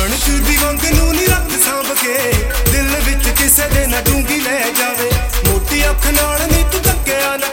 ਕਣਕ ਦੀ ਵੰਗ ਨੂੰ ਨੀ ਰੱਖ ਸਾਂਭ ਕੇ, ਦਿਲ ਵਿੱਚ ਕਿਸੇ ਦੇ ਨਾ ਡੂੰਗੀ ਲੈ ਜਾਵੇ। ਮੋਟੀ ਅੱਖ ਨਾਲ ਨੀ ਤੂੰ ਤੱਕਿਆ ਨਾ